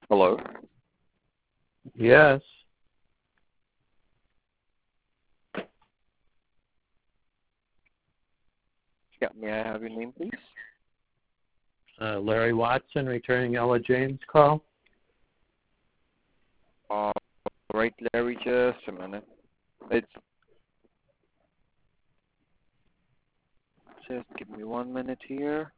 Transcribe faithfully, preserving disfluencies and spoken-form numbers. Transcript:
Hello? Yes. Yeah, may I have your name, please? Uh, Larry Watson returning Ella James' call. All right, Larry, just a minute. It's just give me one minute here.